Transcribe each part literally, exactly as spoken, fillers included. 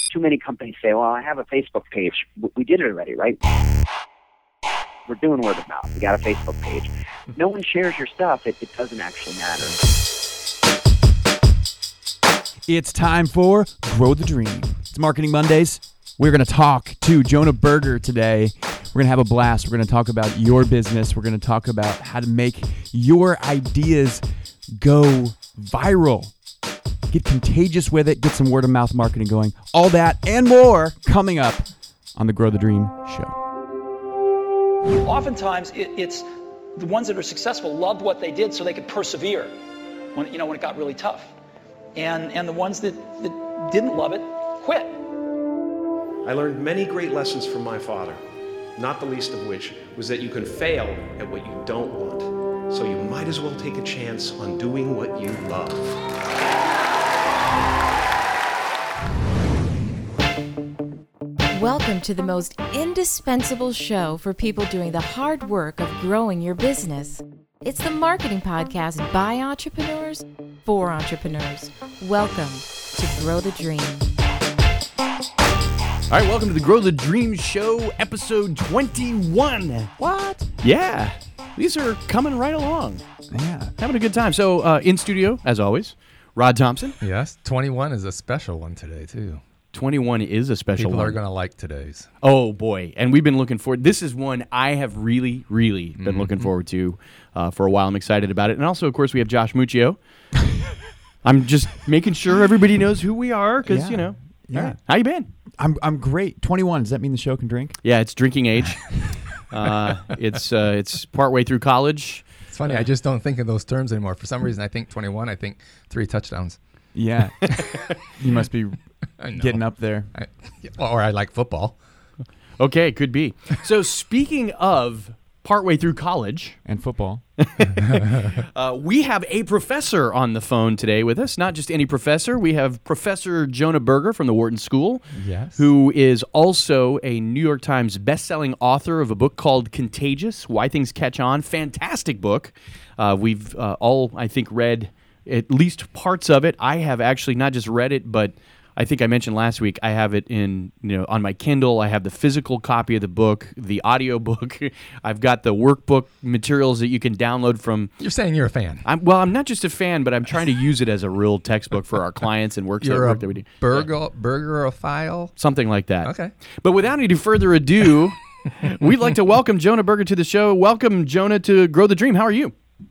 Too many companies say, well, I have a Facebook page. We did it already, right? We're doing word of mouth. We got a Facebook page. No one shares your stuff. It, it doesn't actually matter. It's time for Grow the Dream. It's Marketing Mondays. We're going to talk to Jonah Berger today. We're going to have a blast. We're going to talk about your business. We're going to talk about how to make your ideas go viral. Get contagious with it. Get some word of mouth marketing going. All that and more coming up on the Grow the Dream show. Oftentimes, it, it's the ones that are successful loved what they did so they could persevere when, you know, when it got really tough. And, and the ones that, that didn't love it quit. I learned many great lessons from my father, not the least of which was that you can fail at what you don't want. So you might as well take a chance on doing what you love. Welcome to the most indispensable show for people doing the hard work of growing your business. It's the marketing podcast by entrepreneurs for entrepreneurs. Welcome to Grow the Dream. All right, welcome to the Grow the Dream show, episode twenty-one. What? Yeah. These are coming right along. Yeah. Having a good time. So uh, in studio, as always, Rod Thompson. Yes, twenty-one is a special one today, too. twenty-one is a special People one. are going to like today's. Oh, boy. And we've been looking forward. This is one I have really, really been Mm-hmm. looking forward to uh, for a while. I'm excited about it. And also, of course, we have Josh Muccio. I'm just making sure everybody knows who we are because, Yeah. you know. Yeah. All right. How you been? I'm I'm great. twenty-one. Does that mean the show can drink? Yeah, it's drinking age. uh, it's uh, it's partway through college. It's funny, I just don't think of those terms anymore. For some reason, I think twenty-one, I think three touchdowns. Yeah. You must be I know. getting up there. I, or I like football. Okay, could be. So speaking of partway through college, And football. uh, we have a professor on the phone today with us. Not just any professor. We have Professor Jonah Berger from the Wharton School, Yes. who is also a New York Times bestselling author of a book called Contagious, Why Things Catch On. Fantastic book. Uh, we've uh, all, I think, read at least parts of it. I have actually not just read it, but I think I mentioned last week, I have it in, you know, on my Kindle. I have the physical copy of the book, the audio book. I've got the workbook materials that you can download from. You're saying you're a fan. I'm, well, I'm not just a fan, but I'm trying to use it as a real textbook for our clients and works that, You're work a that we do. burger, burgerophile? Something like that. Okay. But without any further ado, we'd like to welcome Jonah Berger to the show. Welcome, Jonah, to Grow the Dream. How are you?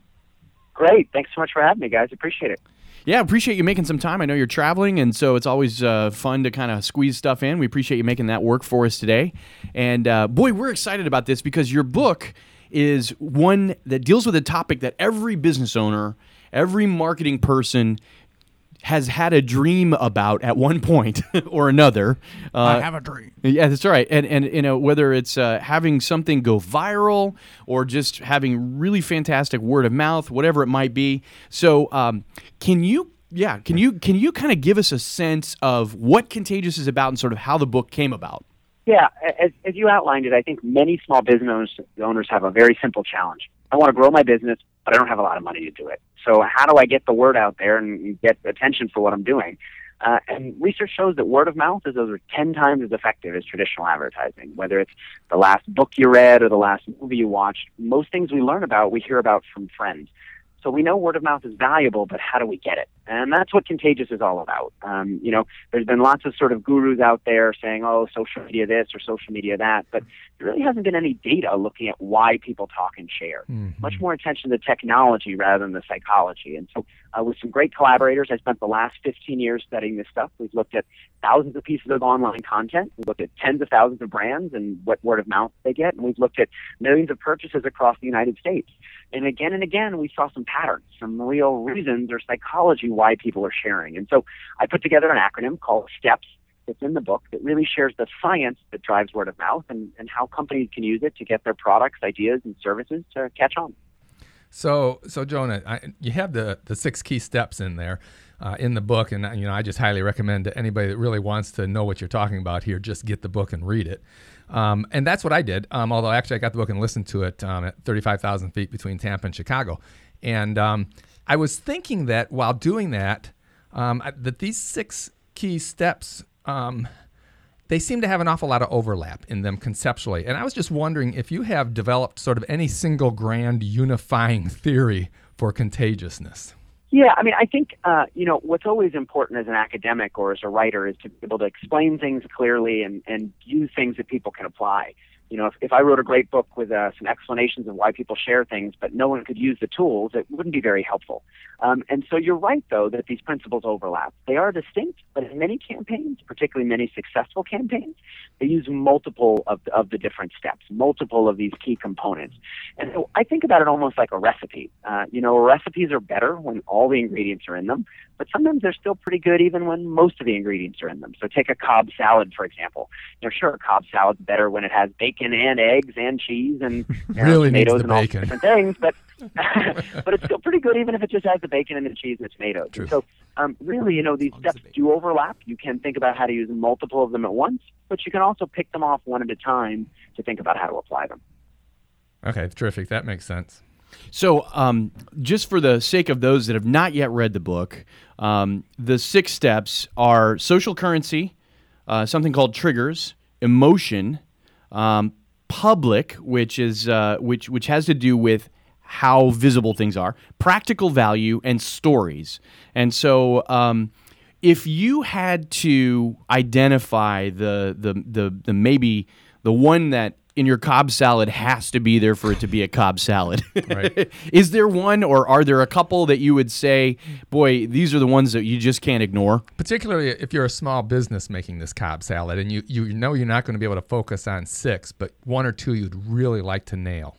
Great. Thanks so much for having me, guys. Appreciate it. Yeah, appreciate you making some time. I know you're traveling, and so it's always uh, fun to kind of squeeze stuff in. We appreciate you making that work for us today. And uh, boy, we're excited about this because your book is one that deals with a topic that every business owner, every marketing person has had a dream about at one point or another. Uh, I have a dream. Yeah, that's right. And, and you know, whether it's uh, having something go viral or just having really fantastic word of mouth, whatever it might be. So um, can you, yeah, can you can you kind of give us a sense of what Contagious is about and sort of how the book came about? Yeah, as, as you outlined it, I think many small business owners, owners have a very simple challenge. I want to grow my business, but I don't have a lot of money to do it. So how do I get the word out there and get attention for what I'm doing? Uh, and research shows that word of mouth is over ten times as effective as traditional advertising. Whether it's the last book you read or the last movie you watched, most things we learn about, we hear about from friends. So we know word of mouth is valuable, but how do we get it? And that's what Contagious is all about. Um, you know, there's been lots of sort of gurus out there saying, oh, social media this or social media that, but there really hasn't been any data looking at why people talk and share. Mm-hmm. Much more attention to technology rather than the psychology. And so uh, with some great collaborators, I spent the last fifteen years studying this stuff. We've looked at thousands of pieces of online content. We've looked at tens of thousands of brands and what word of mouth they get. And we've looked at millions of purchases across the United States. And again and again, we saw some patterns, some real reasons or psychology why people are sharing. And so I put together an acronym called STEPS. It's in the book that really shares the science that drives word of mouth and, and how companies can use it to get their products, ideas, and services to catch on. So, so Jonah, I, you have the, the six key steps in there uh, in the book, and you know I just highly recommend to anybody that really wants to know what you're talking about here, just get the book and read it. Um, and that's what I did. Um, although actually I got the book and listened to it um, at thirty-five thousand feet between Tampa and Chicago, and um, I was thinking that while doing that, um, I, that these six key steps um, they seem to have an awful lot of overlap in them conceptually. And I was just wondering if you have developed sort of any single grand unifying theory for contagiousness. Yeah, I mean, I think, uh, you know, what's always important as an academic or as a writer is to be able to explain things clearly and, and use things that people can apply. You know, if, if I wrote a great book with uh, some explanations of why people share things, but no one could use the tools, it wouldn't be very helpful. Um, and so you're right, though, that these principles overlap. They are distinct, but in many campaigns, particularly many successful campaigns, they use multiple of the, of the different steps, multiple of these key components. And so I think about it almost like a recipe. Uh, you know, recipes are better when all the ingredients are in them, but sometimes they're still pretty good even when most of the ingredients are in them. So take a Cobb salad, for example. You know, sure, a Cobb salad's better when it has bacon and eggs and cheese and you know, really needs tomatoes the and all bacon. different things, but but it's still pretty good even if it just has the bacon and the cheese and the tomatoes. And so um, really, you know, these steps do overlap. You can think about how to use multiple of them at once, but you can also pick them off one at a time to think about how to apply them. Okay, terrific. That makes sense. So, um, just for the sake of those that have not yet read the book, um, the six steps are social currency, uh, something called triggers, emotion, um, public, which is uh, which which has to do with how visible things are, practical value, and stories. And so, um, if you had to identify the the the, the maybe the one that in your Cobb salad has to be there for it to be a Cobb salad. Right. Is there one, or are there a couple that you would say, boy, these are the ones that you just can't ignore? Particularly if you're a small business making this Cobb salad and you, you know you're not going to be able to focus on six, but one or two you'd really like to nail.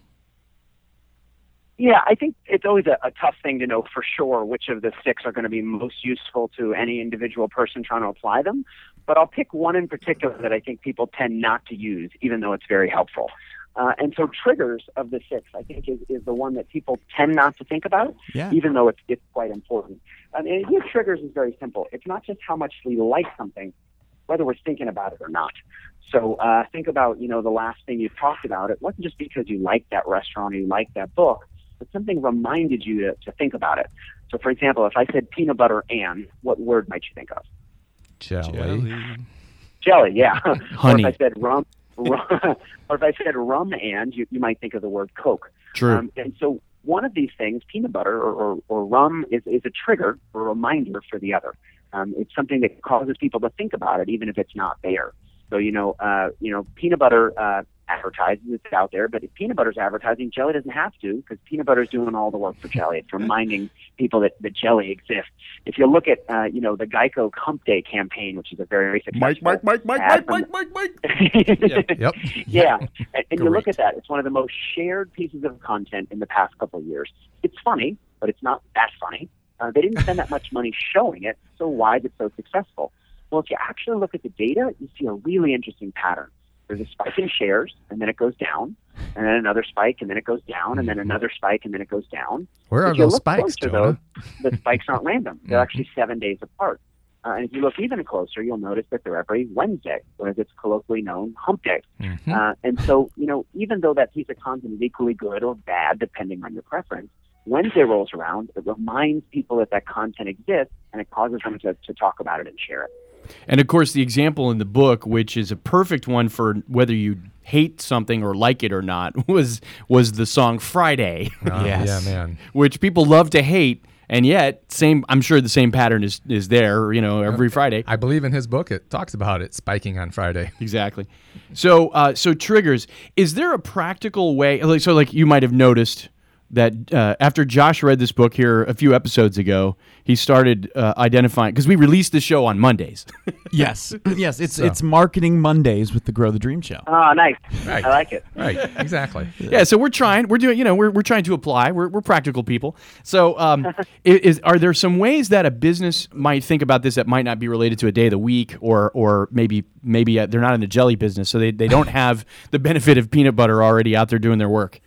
Yeah, I think it's always a, a tough thing to know for sure which of the six are going to be most useful to any individual person trying to apply them. But I'll pick one in particular that I think people tend not to use, even though it's very helpful. Uh, and so triggers of the six, I think, is, is the one that people tend not to think about, yeah. even though it's, it's quite important. I mean, with triggers is very simple. It's not just how much we like something, whether we're thinking about it or not. So uh, think about, you know, the last thing you talked about. It wasn't just because you liked that restaurant or you liked that book, but something reminded you to, to think about it. So, for example, if I said peanut butter and, what word might you think of? Jelly. Jelly. Jelly, yeah. Honey. Or if I said rum, rum or if I said rum and, you, you might think of the word Coke. True. Um, and so one of these things, peanut butter or, or, or rum, is, is a trigger or a reminder for the other. Um, it's something that causes people to think about it, even if it's not there. So, you know, uh, you know, peanut butter uh, advertises, it's out there, but if peanut butter's advertising, jelly doesn't have to, because peanut butter's doing all the work for jelly. It's reminding people that, that jelly exists. If you look at, uh, you know, the Geico Hump Day campaign, which is a very successful Mike, Mike, Mike, Mike, ad Mike, from- Mike, Mike, Mike. Yep. Yep. Yeah, and, and you look Great. at that, it's one of the most shared pieces of content in the past couple of years. It's funny, but it's not that funny. Uh, they didn't spend that much money showing it, so why is it so successful? Well, if you actually look at the data, you see a really interesting pattern. There's a spike in shares, and then it goes down, and then another spike, and then it goes down, and then another spike, and then it goes down. Where are If you those look spikes, closer, Jonah? though, the spikes aren't random. They're actually seven days apart. Uh, and if you look even closer, you'll notice that they're every Wednesday, or as it's colloquially known, hump day. Mhm. Uh, and so, you know, even though that piece of content is equally good or bad, depending on your preference, Wednesday rolls around, it reminds people that that content exists, and it causes them to, to talk about it and share it. And of course, the example in the book, which is a perfect one for whether you hate something or like it or not, was was the song Friday, Oh, Yes. Yeah, man. which people love to hate, and yet same. I'm sure the same pattern is is there. You know, every Friday. I believe in his book it talks about it spiking on Friday. Exactly. So, uh, so triggers. Is there a practical way? Like, so, like you might have noticed that uh, after Josh read this book here a few episodes ago, he started uh, identifying, because we released the show on Mondays. Yes, yes. It's So. it's Marketing Mondays with the Grow the Dream Show. Oh, nice. Right. I like it. Right, exactly. Yeah, so we're trying. We're doing. You know, we're we're trying to apply. We're we're practical people. So, um, i- is are there some ways that a business might think about this that might not be related to a day of the week, or or maybe maybe uh, they're not in the jelly business, so they they don't have the benefit of peanut butter already out there doing their work?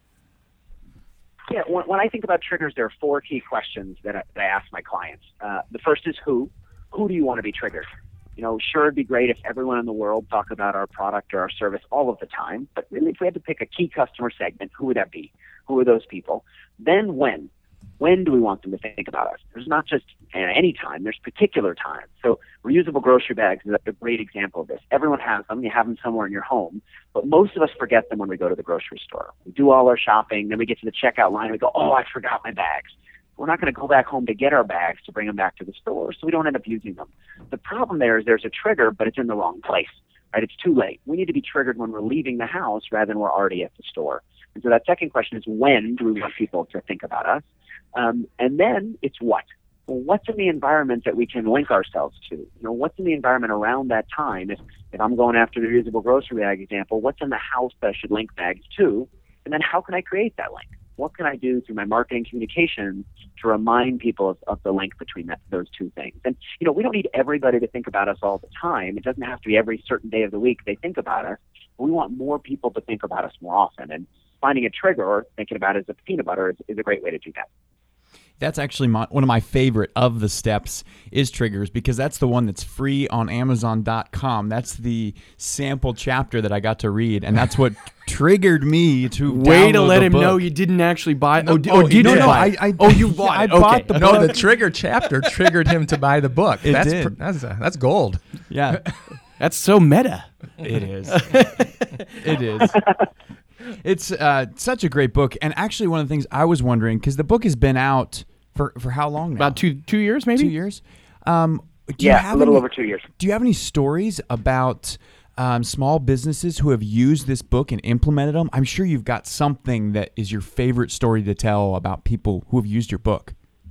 Yeah, when, when I think about triggers, there are four key questions that I, that I ask my clients. Uh, the first is who. Who do you want to be triggered? You know, sure, it'd be great if everyone in the world talked about our product or our service all of the time, but really if we had to pick a key customer segment, who would that be? Who are those people? Then when? When do we want them to think about us? There's not just any time, there's particular times. So reusable grocery bags is a great example of this. Everyone has them. You have them somewhere in your home. But most of us forget them when we go to the grocery store. We do all our shopping, then we get to the checkout line, and we go, oh, I forgot my bags. We're not going to go back home to get our bags to bring them back to the store, so we don't end up using them. The problem there is there's a trigger, but it's in the wrong place. Right? It's too late. We need to be triggered when we're leaving the house rather than we're already at the store. And so that second question is, when do we want people to think about us? Um, and then it's what? Well, what's in the environment that we can link ourselves to? You know, what's in the environment around that time? If, if I'm going after the reusable grocery bag example, what's in the house that I should link bags to? And then how can I create that link? What can I do through my marketing communications to remind people of, of the link between that, those two things? And, you know, we don't need everybody to think about us all the time. It doesn't have to be every certain day of the week they think about us. But we want more people to think about us more often. And finding a trigger or thinking about it as a peanut butter is, is a great way to do that. That's actually my, one of my favorite of the steps is triggers, because that's the one that's free on amazon dot com. That's the sample chapter that I got to read, and that's what triggered me to way to let the him book. know you didn't actually buy it. No, Oh, d- oh, oh, he did did. you No, buy I, it? I, oh, you yeah, bought I it. bought Okay. the No, book. the trigger chapter triggered him to buy the book. It that's did. pr- that's uh, that's gold. Yeah, That's so meta. it is. It is. It's uh, such a great book, and actually one of the things I was wondering, because the book has been out for, for how long now? About two two years, maybe. Two years. Um, do you Yeah, have a little any, over two years. Do you have any stories about um, small businesses who have used this book and implemented them? I'm sure you've got something that is your favorite story to tell about people who have used your book.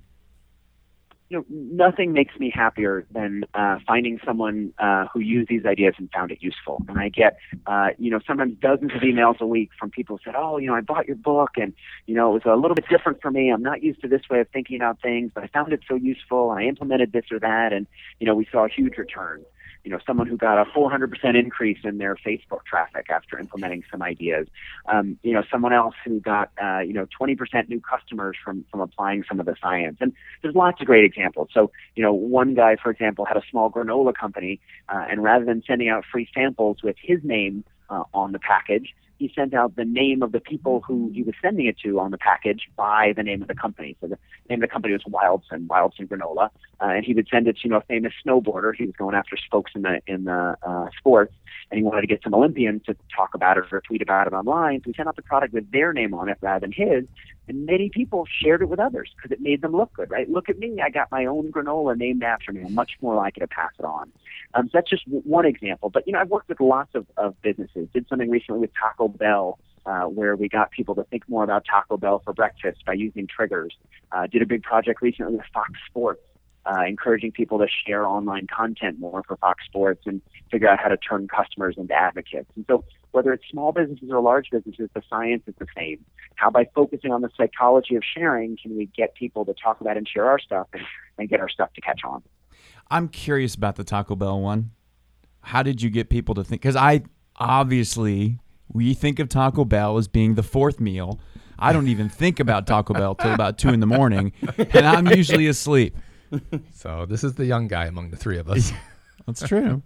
You know, nothing makes me happier than uh, finding someone uh, who used these ideas and found it useful. And I get, uh, you know, sometimes dozens of emails a week from people who said, oh, you know, I bought your book and, you know, it was a little bit different for me. I'm not used to this way of thinking about things, but I found it so useful and I implemented this or that. And, you know, we saw a huge return. You know, someone who got a four hundred percent increase in their Facebook traffic after implementing some ideas. Um, you know, someone else who got, uh, you know, twenty percent new customers from, from applying some of the science. And there's lots of great examples. So, you know, one guy, for example, had a small granola company, uh, and rather than sending out free samples with his name uh, on the package, he sent out the name of the people who he was sending it to on the package by the name of the company. So the name of the company was Wildson, Wildson Granola, uh, and he would send it to, you know, a famous snowboarder. He was going after folks in the in the uh, sports, and he wanted to get some Olympians to talk about it or tweet about it online. So he sent out the product with their name on it rather than his, and many people shared it with others because it made them look good, right? Look at me, I got my own granola named after me. I'm much more likely to pass it on. Um, so that's just w- one example. But, you know, I've worked with lots of, of businesses. Did something recently with Taco Bell, uh, where we got people to think more about Taco Bell for breakfast by using triggers. Uh, did a big project recently with Fox Sports, uh, encouraging people to share online content more for Fox Sports and figure out how to turn customers into advocates. And so whether it's small businesses or large businesses, the science is the same. How by focusing on the psychology of sharing can we get people to talk about and share our stuff and, and get our stuff to catch on? I'm curious about the Taco Bell one. How did you get people to think? Because I obviously, we think of Taco Bell as being the fourth meal. I don't even think about Taco Bell till about two in the morning, and I'm usually asleep. So this is the young guy among the three of us. That's true.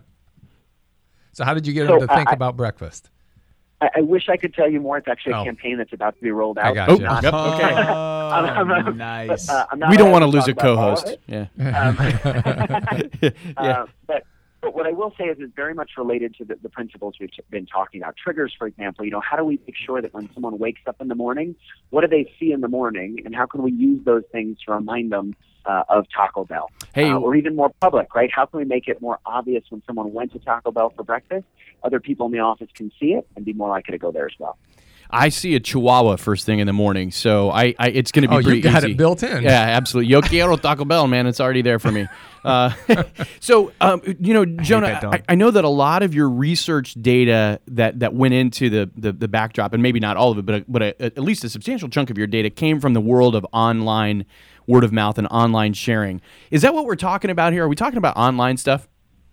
So how did you get So, him to think uh, I- about breakfast? I, I wish I could tell you more. It's actually a Oh. campaign that's about to be rolled out. I got Oh, you. yep, okay. I'm- I'm- Oh, nice. But, uh, I'm not We don't allowed want to talk lose a about all of co-host. it. Yeah. Um, uh, but, but what I will say is it's very much related to the, the principles we've been talking about. Triggers, for example, you know, how do we make sure that when someone wakes up in the morning, what do they see in the morning, and how can we use those things to remind them uh, of Taco Bell? Hey, uh, or even more public, right? How can we make it more obvious when someone went to Taco Bell for breakfast? Other people in the office can see it and be more likely to go there as well. I see a Chihuahua first thing in the morning, so I, I it's going to be Oh, you pretty got easy. it built in. Yeah, absolutely. Yo quiero Taco Bell, man. It's already there for me. Uh, so, um, you know, Jonah, that dog. I, I know that a lot of your research data that, that went into the, the, the backdrop, and maybe not all of it, but, a, but a, at least a substantial chunk of your data came from the world of online word of mouth and online sharing. Is that what we're talking about here? Are we talking about online stuff?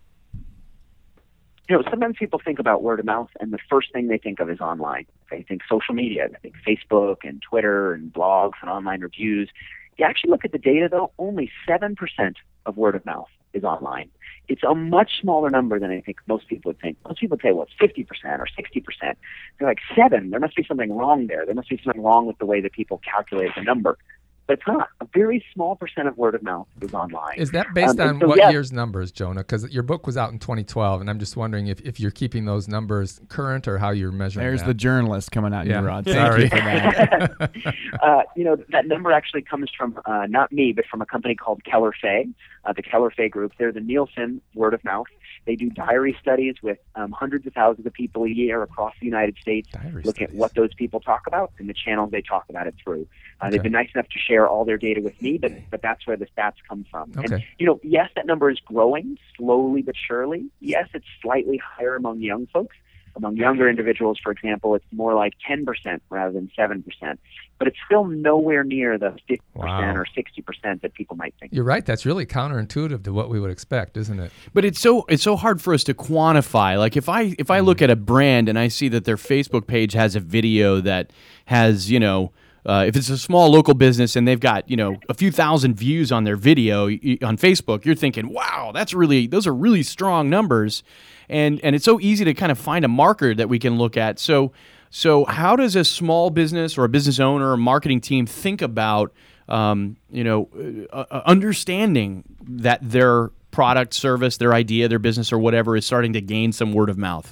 You know, sometimes people think about word of mouth, and the first thing they think of is online. They think social media. They think Facebook and Twitter and blogs and online reviews. If you actually look at the data, though, only seven percent of word of mouth is online. It's a much smaller number than I think most people would think. Most people would say, well, it's fifty percent or sixty percent. They're like, seven, there must be something wrong there. There must be something wrong with the way that people calculate the number. but it's not. A very small percent of word of mouth is online. Is that based um, on so, what yes, year's numbers, Jonah? Because your book was out in twenty twelve, and I'm just wondering if, if you're keeping those numbers current or how you're measuring There's that. the journalist coming out, Yeah. you, Rod. Sorry. Thank you for that. uh, you know, that number actually comes from uh, not me, but from a company called Keller Fay, uh, the Keller Fay Group. They're the Nielsen word of mouth. They do diary studies with um, hundreds of thousands of people a year across the United States, Diary looking studies. at what those people talk about and the channels they talk about it through. Uh, Okay. They've been nice enough to share all their data with me, but, but that's where the stats come from. And, Okay. you know, yes, that number is growing slowly but surely. Yes, it's slightly higher among young folks. Among younger individuals, for example, it's more like ten percent rather than seven percent. But it's still nowhere near the fifty percent Wow. or sixty percent that people might think. You're right. That's really counterintuitive to what we would expect, isn't it? But it's so it's so hard for us to quantify. Like if I if I look at a brand and I see that their Facebook page has a video that has, you know, uh, if it's a small local business and they've got, you know, a few thousand views on their video y- on Facebook, you're thinking, wow, that's really those are really strong numbers. And and it's so easy to kind of find a marker that we can look at. So so how does a small business or a business owner or marketing team think about um, you know uh, uh, understanding that their product, service, their idea, their business, or whatever is starting to gain some word of mouth?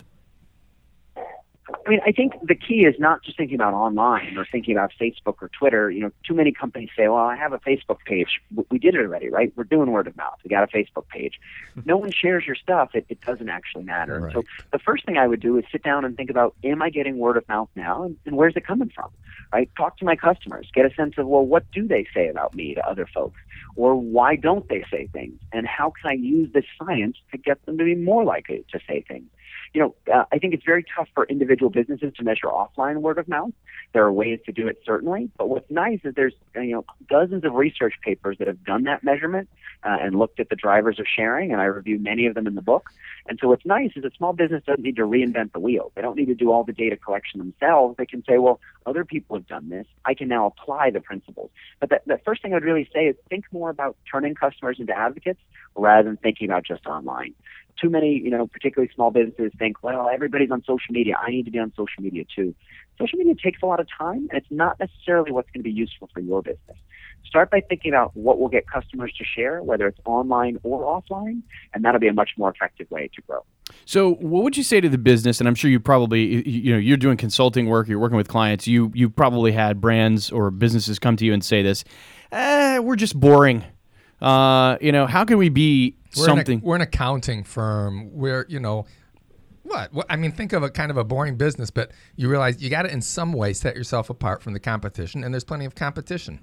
I mean, I think the key is not just thinking about online or thinking about Facebook or Twitter. You know, too many companies say, well, I have a Facebook page. W- We did it already, right? We're doing word of mouth. We got a Facebook page. No one shares your stuff. It, it doesn't actually matter. Right. So the first thing I would do is sit down and think about, am I getting word of mouth now? And, and where's it coming from, right? Talk to my customers. Get a sense of, well, what do they say about me to other folks? Or why don't they say things? And how can I use this science to get them to be more likely to say things? You know, uh, I think it's very tough for individual businesses to measure offline word of mouth. There are ways to do it, certainly. But what's nice is there's, you know, dozens of research papers that have done that measurement uh, and looked at the drivers of sharing, and I review many of them in the book. And so what's nice is a small business doesn't need to reinvent the wheel. They don't need to do all the data collection themselves. They can say, well, other people have done this. I can now apply the principles. But the, the first thing I'd really say is think more about turning customers into advocates rather than thinking about just online. Too many, you know, particularly small businesses think, well, everybody's on social media. I need to be on social media too. Social media takes a lot of time, and it's not necessarily what's going to be useful for your business. Start by thinking about what will get customers to share, whether it's online or offline, and that'll be a much more effective way to grow. So, what would you say to the business? And I'm sure you probably, you know, you're doing consulting work, you're working with clients. You you probably had brands or businesses come to you and say this, eh, we're just boring. Uh, you know, how can we be We're something? An, we're an accounting firm. We're, you know, what? what? I mean, think of a kind of a boring business, but you realize you got to in some way set yourself apart from the competition, and there's plenty of competition.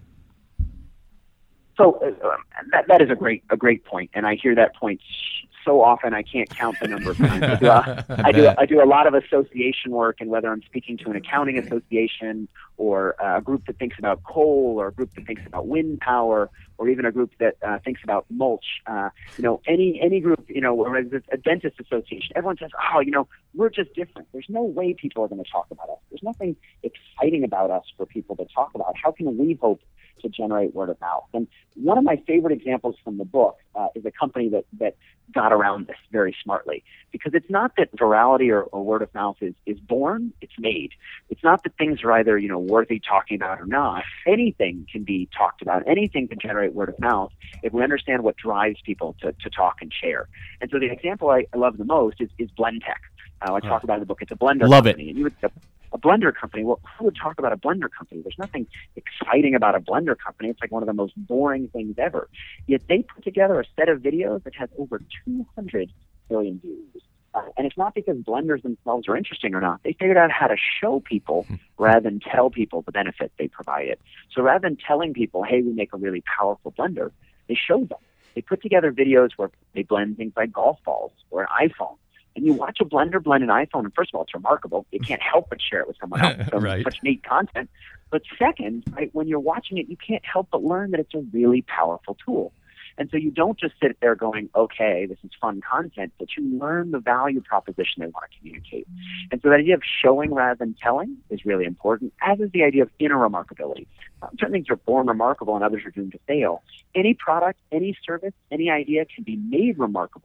So uh, that that is a great a great point, and I hear that point so often I can't count the number of times. I do, a, I, do a, I do a lot of association work, and whether I'm speaking to an accounting association or a group that thinks about coal, or a group that thinks about wind power, or even a group that uh, thinks about mulch, uh, you know, any any group, you know, or a dentist association, everyone says, oh, you know, we're just different. There's no way people are going to talk about us. There's nothing exciting about us for people to talk about. How can we hope to generate word of mouth? And one of my favorite examples from the book uh, is a company that that got around this very smartly, because it's not that virality or, or word of mouth is, is born, it's made. It's not that things are either, you know, worthy talking about or not. Anything can be talked about. Anything can generate word of mouth if we understand what drives people to, to talk and share. And so the example I, I love the most is, is Blendtec. Uh, I talk about in the book. It's a blender Love company. it. And you would, a, a blender company, well, who would talk about a blender company? There's nothing exciting about a blender company. It's like one of the most boring things ever. Yet they put together a set of videos that has over two hundred million views. Uh, and it's not because blenders themselves are interesting or not. They figured out how to show people rather than tell people the benefit they provided. So rather than telling people, hey, we make a really powerful blender, they showed them. They put together videos where they blend things like golf balls or an iPhone. And you watch a blender blend an iPhone, and first of all, it's remarkable. You can't help but share it with someone else. So Right. Such neat content. But second, right, when you're watching it, you can't help but learn that it's a really powerful tool. And so you don't just sit there going, okay, this is fun content, but you learn the value proposition they want to communicate. And so the idea of showing rather than telling is really important, as is the idea of inner remarkability. Uh, certain things are born remarkable and others are doomed to fail. Any product, any service, any idea can be made remarkable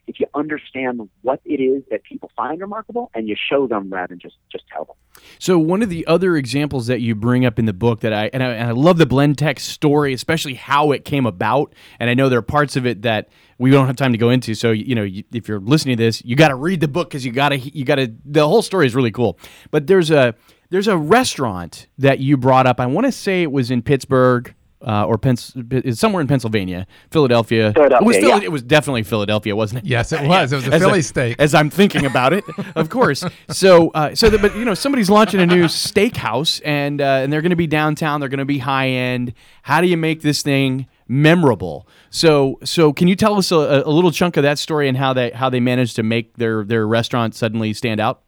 if you understand what it is that people find remarkable and you show them rather than just, just tell them. So one of the other examples that you bring up in the book that I and, I and I love the Blendtec story, especially how it came about. And I know there are parts of it that we don't have time to go into. So you know, you, if you're listening to this, you got to read the book because you got to you got to. The whole story is really cool. But there's a there's a restaurant that you brought up. I want to say it was in Pittsburgh. Uh, or Pens- somewhere in Pennsylvania, Philadelphia. Philadelphia, it was Phila- yeah. It was definitely Philadelphia, wasn't it? Yes, it was. It was a As Philly I- steak. As I'm thinking about it, of course. So, uh, so, the, but you know, somebody's launching a new steakhouse, and uh, and they're going to be downtown. They're going to be high end. How do you make this thing memorable? So, so can you tell us a, a little chunk of that story and how they how they managed to make their their restaurant suddenly stand out?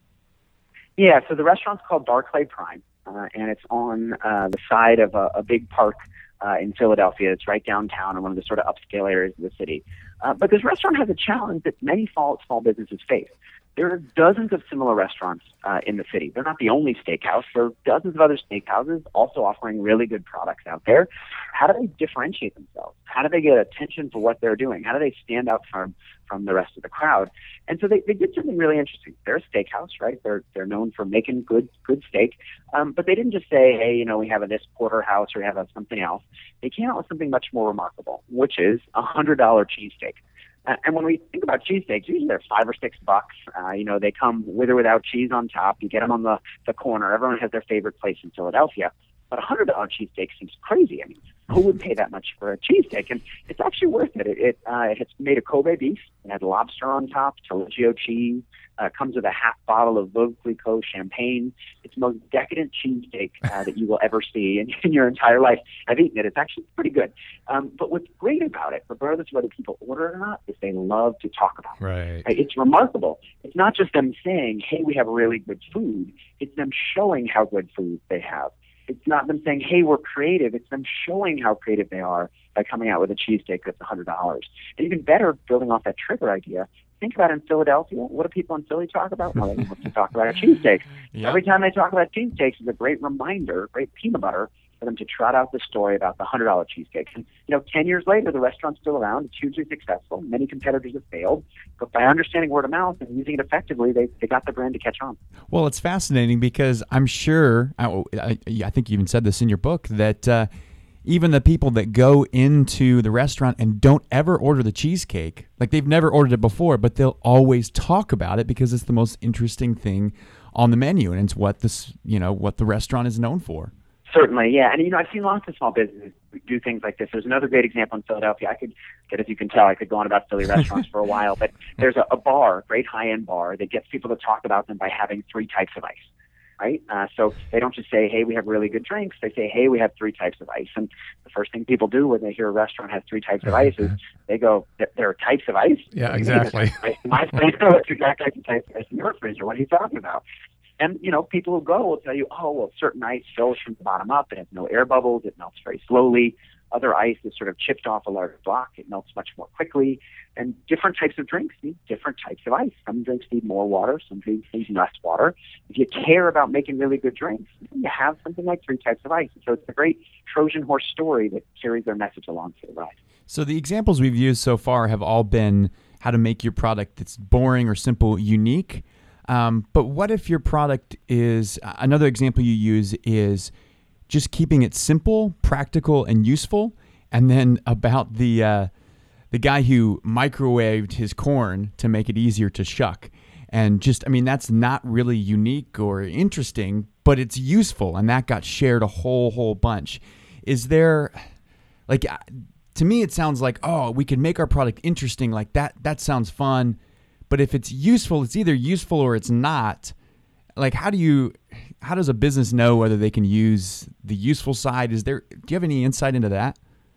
Yeah, so the restaurant's called Barclay Prime, uh, and it's on uh, the side of a, a big park Uh, in Philadelphia. It's right downtown in one of the sort of upscale areas of the city. Uh, but this restaurant has a challenge that many small, small businesses face. There are dozens of similar restaurants uh, in the city. They're not the only steakhouse. There are dozens of other steakhouses also offering really good products out there. How do they differentiate themselves? How do they get attention for what they're doing? How do they stand out from from the rest of the crowd? And so they, they did something really interesting. They're a steakhouse, right? They're they're known for making good good steak. Um, but they didn't just say, hey, you know, we have a this porterhouse or we have a something else. They came out with something much more remarkable, which is a one hundred dollars cheesesteak. Uh, and when we think about cheesesteaks, usually they're five or six bucks. Uh, you know, they come with or without cheese on top. You get them on the, the corner. Everyone has their favorite place in Philadelphia. But a one hundred dollars cheesesteak seems crazy. I mean, who would pay that much for a cheesesteak? And it's actually worth it. It, it uh, it's made of Kobe beef. It has lobster on top, Taleggio cheese. Uh, comes with a half bottle of Veuve Clicquot champagne. It's the most decadent cheesesteak uh, that you will ever see in, in your entire life. I've eaten it. It's actually pretty good. Um, but what's great about it, regardless of whether people order it or not, is they love to talk about it. Right. Right? It's remarkable. It's not just them saying, hey, we have really good food. It's them showing how good food they have. It's not them saying, hey, we're creative. It's them showing how creative they are by coming out with a cheesesteak that's one hundred dollars. And even better, building off that trigger idea, think about in Philadelphia, what do people in Philly talk about? Well, they love to talk about a cheesesteak. Yeah. Every time they talk about cheesesteaks, it's a great reminder, great peanut butter for them to trot out the story about the one hundred dollars cheesesteak. And, you know, ten years later, the restaurant's still around. It's hugely successful. Many competitors have failed. But by understanding word of mouth and using it effectively, they, they got the brand to catch on. Well, it's fascinating because I'm sure, I, I, I think you even said this in your book, that uh, even the people that go into the restaurant and don't ever order the cheesecake, like they've never ordered it before, but they'll always talk about it because it's the most interesting thing on the menu, and it's what this, you know, what the restaurant is known for. Certainly, yeah. And, you know, I've seen lots of small businesses do things like this. There's another great example in Philadelphia. I could, that as you can tell, I could go on about Philly restaurants for a while, but there's a, a bar, a great high-end bar, that gets people to talk about them by having three types of ice. Right? Uh, so they don't just say, hey, we have really good drinks. They say, hey, we have three types of ice. And the first thing people do when they hear a restaurant has three types of ice is they go, there are types of ice? Yeah, exactly. My place, no, it's exact type of types of ice in your freezer. What are you talking about? And, you know, people who go will tell you, oh, well, certain ice fills from the bottom up. It has no air bubbles. It melts very slowly. Other ice is sort of chipped off a large block. It melts much more quickly. And different types of drinks need different types of ice. Some drinks need more water. Some drinks need less water. If you care about making really good drinks, you have something like three types of ice. So it's a great Trojan horse story that carries their message along for the ride. So the examples we've used so far have all been how to make your product that's boring or simple unique. Um, but what if your product is, another example you use is just keeping it simple, practical, and useful, and then about the uh, the guy who microwaved his corn to make it easier to shuck. And just, I mean, that's not really unique or interesting, but it's useful, and that got shared a whole, whole bunch. Is there, like, to me, it sounds like, oh, we can make our product interesting, like that, that sounds fun. But if it's useful, it's either useful or it's not. Like, how do you, how does a business know whether they can use the useful side? Is there, do you have any insight into that?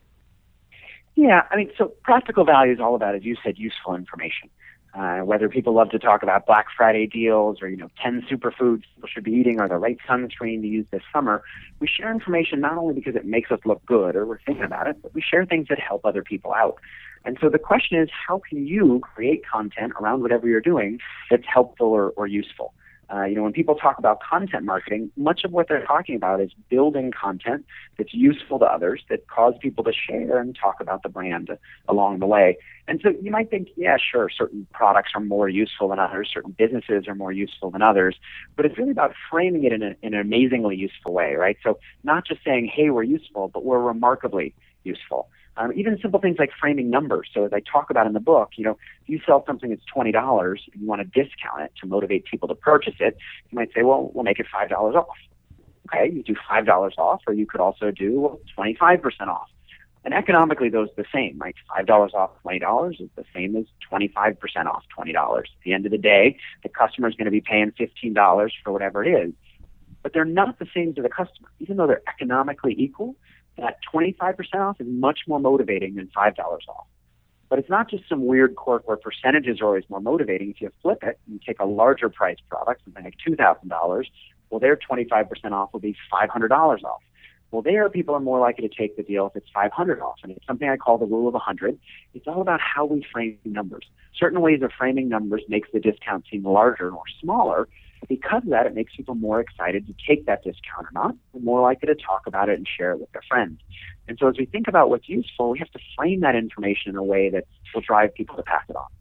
Yeah, I mean, so practical value is all about, as you said, useful information. Uh, whether people love to talk about Black Friday deals or, you know, ten superfoods people should be eating or the right sunscreen to use this summer, we share information not only because it makes us look good or we're thinking about it, but we share things that help other people out. And so the question is, how can you create content around whatever you're doing that's helpful or, or useful? Uh, you know, when people talk about content marketing, much of what they're talking about is building content that's useful to others, that cause people to share and talk about the brand along the way. And so you might think, yeah, sure, certain products are more useful than others, certain businesses are more useful than others, but it's really about framing it in, a, in an amazingly useful way, right? So not just saying, hey, we're useful, but we're remarkably useful. Um, even simple things like framing numbers. So as I talk about in the book, you know, if you sell something that's twenty dollars and you want to discount it to motivate people to purchase it, you might say, well, we'll make it five dollars off. Okay, you do five dollars off, or you could also do well, twenty-five percent off. And economically, those are the same, right? five dollars off twenty dollars is the same as twenty-five percent off twenty dollars. At the end of the day, the customer is going to be paying fifteen dollars for whatever it is. But they're not the same to the customer. Even though they're economically equal, that twenty-five percent off is much more motivating than five dollars off. But it's not just some weird quirk where percentages are always more motivating. If you flip it and take a larger price product, something like two thousand dollars, well, their twenty-five percent off will be five hundred dollars off. Well, there people are more likely to take the deal if it's five hundred dollars off. And it's something I call the rule of one hundred. It's all about how we frame numbers. Certain ways of framing numbers makes the discount seem larger or smaller. Because of that, it makes people more excited to take that discount or not, and more likely to talk about it and share it with their friends. And so as we think about what's useful, we have to frame that information in a way that will drive people to pass it on.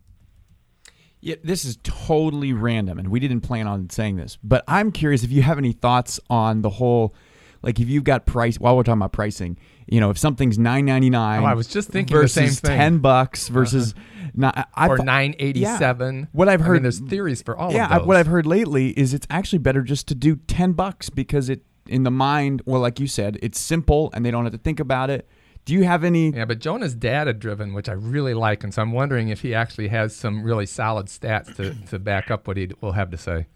Yeah, this is totally random, and we didn't plan on saying this, but I'm curious if you have any thoughts on the whole, like if you've got price, while we're talking about pricing, you know, if something's nine ninety-nine oh, I was just thinking versus the same thing. ten bucks versus uh-huh. not, I, or I, nine eighty-seven. Yeah. What I've heard, I mean, there's theories for all yeah, of those. I, what I've heard lately is it's actually better just to do ten bucks because it, in the mind, well, like you said, it's simple and they don't have to think about it. Do you have any? Yeah, but Jonah's data-driven, which I really like, and so I'm wondering if he actually has some really solid stats to, to back up what he will have to say.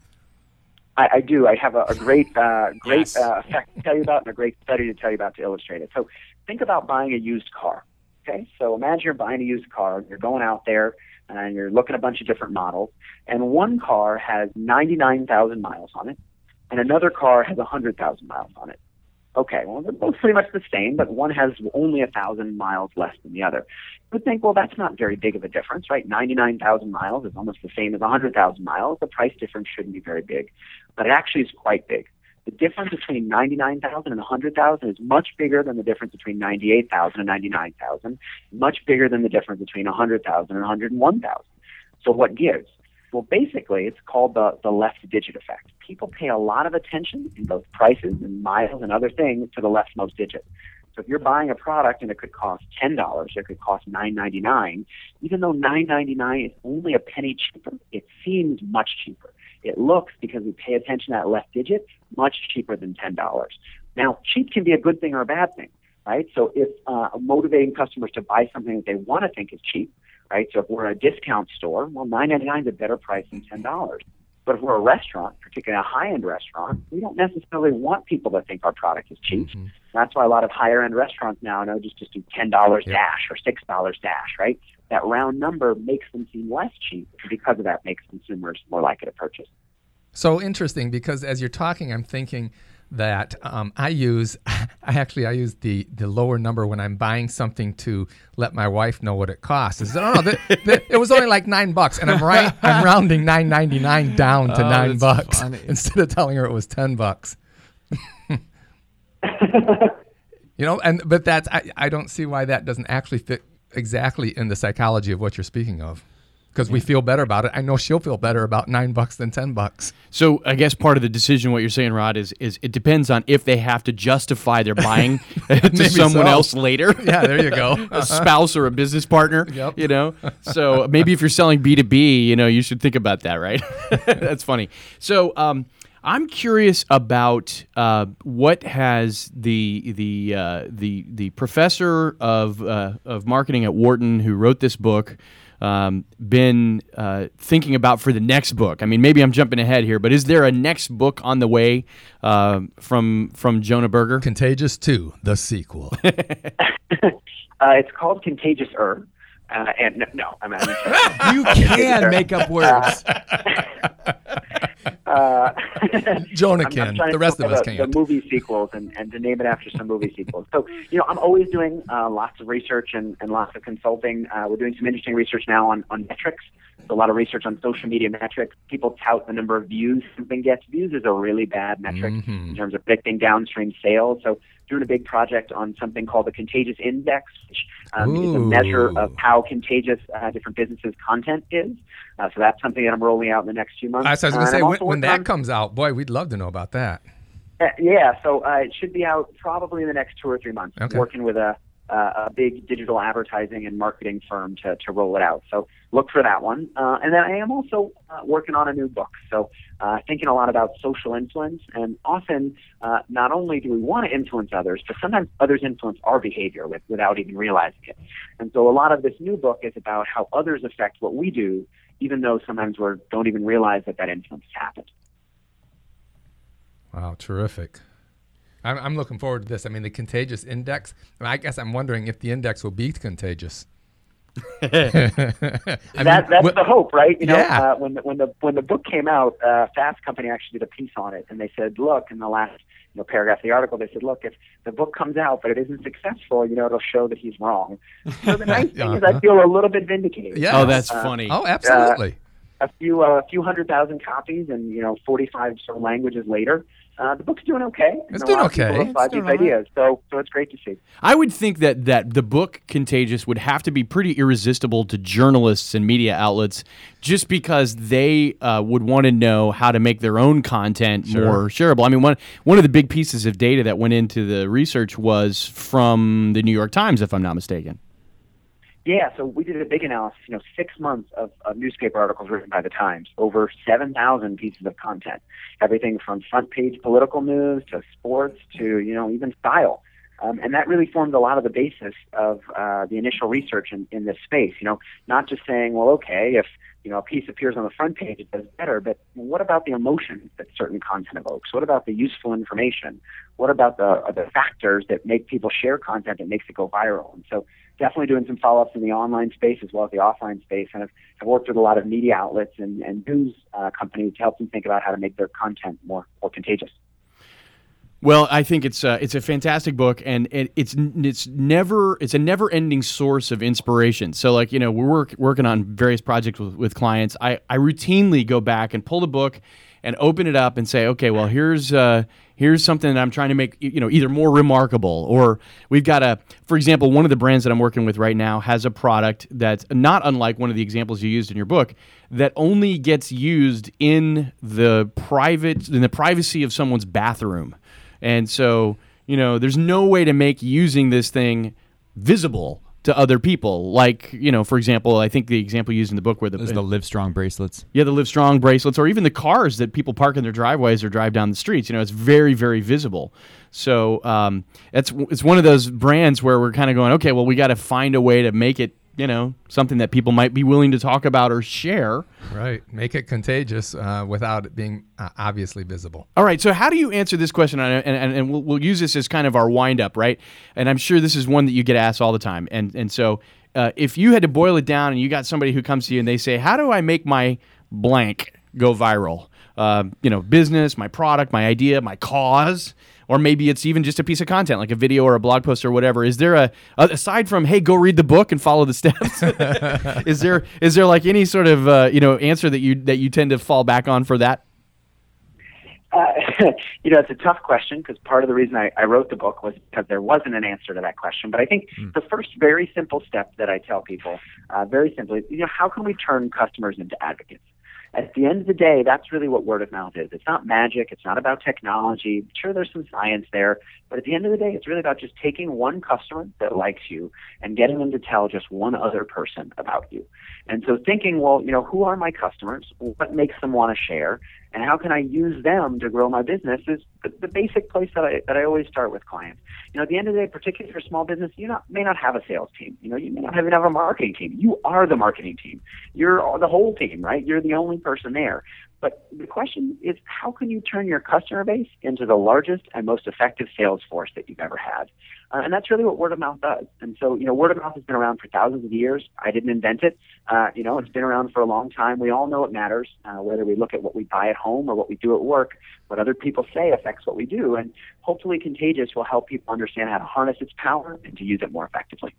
I, I do. I have a, a great, uh, great Yes. uh, fact to tell you about and a great study to tell you about to illustrate it. So think about buying a used car. Okay, so imagine you're buying a used car. You're going out there and you're looking at a bunch of different models, and one car has ninety-nine thousand miles on it, and another car has one hundred thousand miles on it. Okay, well, they're both pretty much the same, but one has only one thousand miles less than the other. You would think, well, that's not very big of a difference, right? ninety-nine thousand miles is almost the same as one hundred thousand miles. The price difference shouldn't be very big, but it actually is quite big. The difference between ninety-nine thousand and one hundred thousand is much bigger than the difference between ninety-eight thousand and ninety-nine thousand, much bigger than the difference between one hundred thousand and one hundred one thousand. So what gives? Well, basically, it's called the, the left digit effect. People pay a lot of attention in both prices and miles and other things to the leftmost digit. So if you're buying a product and it could cost ten dollars, it could cost nine ninety-nine, even though nine ninety-nine is only a penny cheaper, it seems much cheaper. It looks, because we pay attention to that left digit, much cheaper than ten dollars. Now, cheap can be a good thing or a bad thing, right? So if uh, motivating customers to buy something that they want to think is cheap, right? So if we're a discount store, well, nine ninety-nine is a better price than ten dollars. But if we're a restaurant, particularly a high-end restaurant, we don't necessarily want people to think our product is cheap. Mm-hmm. That's why a lot of higher-end restaurants now know just, just do ten dollars yep. dash or six dollars dash, right? That round number makes them seem less cheap. And because of that, makes consumers more likely to purchase. So interesting, because as you're talking, I'm thinking that um, I use, I actually, I use the, the lower number when I'm buying something to let my wife know what it costs. Is no, no, the, the, it was only like nine bucks, and I'm right, I'm rounding nine ninety-nine down to oh, nine bucks funny. Instead of telling her it was ten bucks. You know, and but that's I, I don't see why that doesn't actually fit exactly in the psychology of what you're speaking of. Because yeah. we feel better about it. I know she'll feel better about nine bucks than ten bucks. So I guess part of the decision, what you're saying, Rod, is is it depends on if they have to justify their buying to someone so. else later. Yeah, there you go. A spouse or a business partner. Yep. You know. So maybe if you're selling B two B, you know, you should think about that, right? That's funny. So um, I'm curious about uh, what has the the uh, the the professor of uh, of marketing at Wharton who wrote this book. Um, been uh, thinking about for the next book? I mean, maybe I'm jumping ahead here, but is there a next book on the way uh, from from Jonah Berger? Contagious two, the sequel. uh, it's called Contagious-er. Uh, and no, no I mean, you can make up words. uh, Jonah I'm, can. I'm trying The to rest think of us the, can't. The movie sequels and, and to name it after some movie sequels. So, you know, I'm always doing uh, lots of research and, and lots of consulting. Uh, we're doing some interesting research now on, on metrics. So a lot of research on social media metrics. People tout the number of views something gets. Views is a really bad metric Mm-hmm. in terms of predicting downstream sales. So doing a big project on something called the Contagious Index, which um, is a measure of how contagious uh, different businesses' content is. Uh, so that's something that I'm rolling out in the next few months. I was going to Uh, and say, I'm when, also when working that on- comes out, boy, we'd love to know about that. Uh, yeah, so uh, it should be out probably in the next two or three months. Okay. Working with a, uh, a big digital advertising and marketing firm to, to roll it out. So look for that one. Uh, and then I am also uh, working on a new book. So uh, thinking a lot about social influence. And often, uh, not only do we want to influence others, but sometimes others influence our behavior with, without even realizing it. And so a lot of this new book is about how others affect what we do, even though sometimes we don't even realize that that influence has happened. Wow, terrific. I'm, I'm looking forward to this. I mean, the Contagious Index, I, mean, I guess I'm wondering if the index will be contagious. I that, mean, that's wh- the hope, right? You know, Yeah. uh, when the, when the when the book came out, uh, Fast Company actually did a piece on it, and they said, look, in the last you know paragraph of the article, they said, look, if the book comes out but it isn't successful, you know, it'll show that he's wrong. So the nice thing is, I feel a little bit vindicated. Yeah. Oh, that's Uh, funny. Oh, absolutely. A few uh, a few hundred thousand copies, and you know, forty-five sort of languages later, uh, the book's doing okay. It's And a doing lot of people okay. have It's applied doing these all right. ideas, so so it's great to see. I would think that, that the book Contagious would have to be pretty irresistible to journalists and media outlets just because they uh, would want to know how to make their own content more shareable. I mean, one one of the big pieces of data that went into the research was from the New York Times, if I'm not mistaken. Yeah, so we did a big analysis, you know, six months of, of newspaper articles written by the Times, over seven thousand pieces of content, everything from front page political news to sports to, you know, even style. Um, and that really formed a lot of the basis of uh, the initial research in, in this space, you know, not just saying, well, okay, if, you know, a piece appears on the front page, it does better, but what about the emotions that certain content evokes? What about the useful information? What about the, uh, the factors that make people share content that makes it go viral? And so definitely doing some follow-ups in the online space as well as the offline space, and I've, I've worked with a lot of media outlets and, and news uh, companies to help them think about how to make their content more, more contagious. Well, I think it's uh, it's a fantastic book, and it, it's it's never it's a never ending source of inspiration. So, like you know, we're work, working on various projects with, with clients. I, I routinely go back and pull the book and open it up and say, okay, well, here's uh, here's something that I'm trying to make you know either more remarkable, or we've got a, for example, one of the brands that I'm working with right now has a product that's not unlike one of the examples you used in your book that only gets used in the private in the privacy of someone's bathroom. And so, you know, there's no way to make using this thing visible to other people. Like, you know, for example, I think the example used in the book where the, Those are the Live Strong bracelets. yeah, the Live Strong bracelets, or even the cars that people park in their driveways or drive down the streets. You know, it's very, very visible. So um, it's it's one of those brands where we're kind of going, okay, well, we got to find a way to make it, you know, something that people might be willing to talk about or share. Right. Make it contagious uh, without it being uh, obviously visible. All right, so how do you answer this question? And, and, and we'll, we'll use this as kind of our wind-up, right? And I'm sure this is one that you get asked all the time. And and so uh, if you had to boil it down and you got somebody who comes to you and they say, how do I make my blank go viral? Uh, you know, business, my product, my idea, my cause, or maybe it's even just a piece of content like a video or a blog post or whatever. Is there a, aside from, hey, go read the book and follow the steps, is there is there like any sort of uh, you know answer that you that you tend to fall back on for that? Uh, you know, it's a tough question because part of the reason I, I wrote the book was because there wasn't an answer to that question. But I think mm. the first very simple step that I tell people, uh, very simply, you know, how can we turn customers into advocates? At the end of the day, that's really what word of mouth is. It's not magic. It's not about technology. Sure, there's some science there. But at the end of the day, it's really about just taking one customer that likes you and getting them to tell just one other person about you. And so thinking, well, you know, who are my customers? What makes them want to share? And how can I use them to grow my business is the, the basic place that I that I always start with clients. You know, at the end of the day, particularly for small business, you not, may not have a sales team. You know, you may not even have a marketing team. You are the marketing team. You're the whole team, right? You're the only person there. But the question is, how can you turn your customer base into the largest and most effective sales force that you've ever had? Uh, and that's really what word of mouth does. And so, you know, word of mouth has been around for thousands of years. I didn't invent it. Uh, you know, it's been around for a long time. We all know it matters, uh, whether we look at what we buy at home or what we do at work. What other people say affects what we do. And hopefully Contagious will help people understand how to harness its power and to use it more effectively.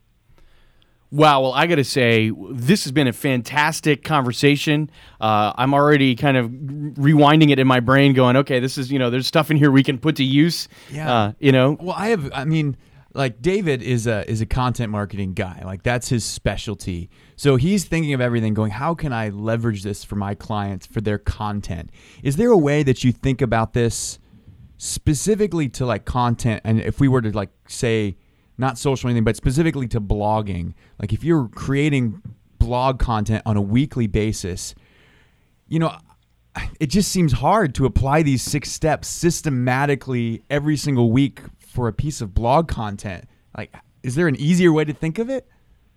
Wow, well, I got to say, this has been a fantastic conversation. Uh, I'm already kind of rewinding it in my brain going, okay, this is, you know, there's stuff in here we can put to use, Yeah. uh, you know. Well, I have, I mean, like David is a is a content marketing guy. Like that's his specialty. So he's thinking of everything going, how can I leverage this for my clients, for their content? Is there a way that you think about this specifically to like content? And if we were to like say, not social or anything, but specifically to blogging, like if you're creating blog content on a weekly basis, you know, it just seems hard to apply these six steps systematically every single week for a piece of blog content. Like, is there an easier way to think of it?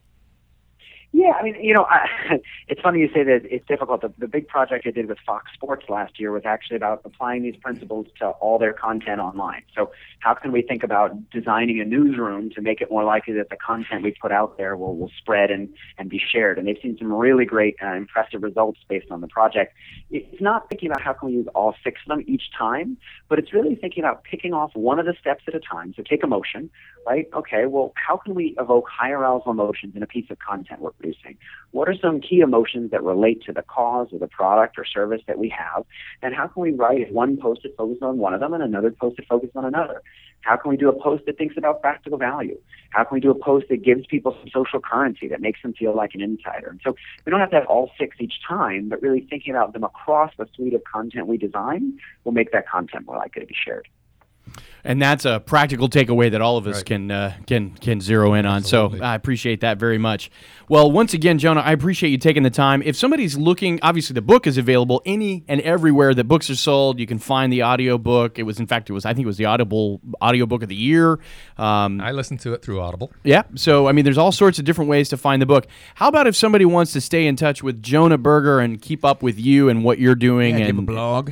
Yeah, I mean, you know, I, it's funny you say that it's difficult. The, the big project I did with Fox Sports last year was actually about applying these principles to all their content online. So how can we think about designing a newsroom to make it more likely that the content we put out there will, will spread and, and be shared? And they've seen some really great, uh, impressive results based on the project. It's not thinking about how can we use all six of them each time, but it's really thinking about picking off one of the steps at a time. So take emotion, right? Okay, well, how can we evoke high arousal emotions in a piece of content we're producing? What are some key emotions that relate to the cause or the product or service that we have? And how can we write one post that focuses on one of them and another post that focuses on another? How can we do a post that thinks about practical value? How can we do a post that gives people some social currency that makes them feel like an insider? And so we don't have to have all six each time, but really thinking about them across the suite of content we design will make that content more likely to be shared. And that's a practical takeaway that all of us Right. can uh, can can zero in on. Absolutely. So I appreciate that very much. Well, once again, Jonah, I appreciate you taking the time. If somebody's looking, obviously the book is available any and everywhere that books are sold. You can find the audio book. It was, in fact, it was I think it was the Audible audio book of the year. Um, I listened to it through Audible. yeah. So I mean, there's all sorts of different ways to find the book. How about if somebody wants to stay in touch with Jonah Berger and keep up with you and what you're doing? Yeah, and give a blog.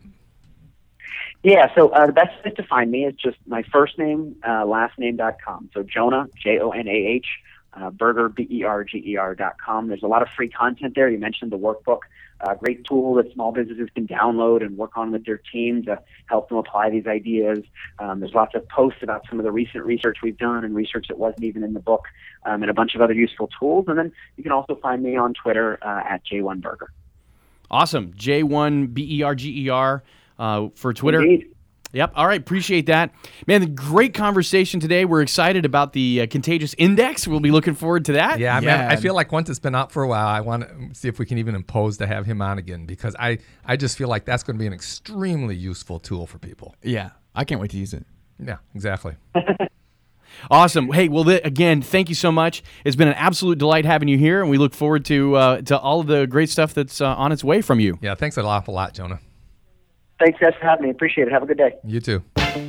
Yeah, so uh, the best place to find me is just my first name, uh, last name dot com. So Jonah, J O N A H, uh, Berger, B E R G E R dot com. There's a lot of free content there. You mentioned the workbook, a great tool that small businesses can download and work on with their team to help them apply these ideas. Um, there's lots of posts about some of the recent research we've done and research that wasn't even in the book, um, and a bunch of other useful tools. And then you can also find me on Twitter uh, at J one Berger. Awesome. J one B E R G E R uh, for Twitter. Indeed. Yep. All right. Appreciate that. Man, great conversation today. We're excited about the uh, Contagious Index. We'll be looking forward to that. Yeah, Yeah. man, I feel like once it's been out for a while, I want to see if we can even impose to have him on again, because I, I just feel like that's going to be an extremely useful tool for people. Yeah, I can't wait to use it. Yeah, exactly. Awesome. Hey, well, th- again, thank you so much. It's been an absolute delight having you here, and we look forward to uh, to all of the great stuff that's uh, on its way from you. Yeah, thanks an awful lot, Jonah. Thanks, guys, for having me. Appreciate it. Have a good day. You too.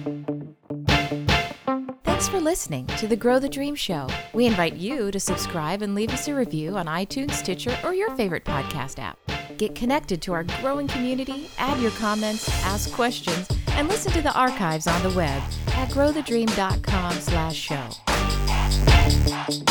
Thanks for listening to the Grow the Dream Show. We invite you to subscribe and leave us a review on iTunes, Stitcher, or your favorite podcast app. Get connected to our growing community, add your comments, ask questions, and listen to the archives on the web at grow the dream dot com slash show.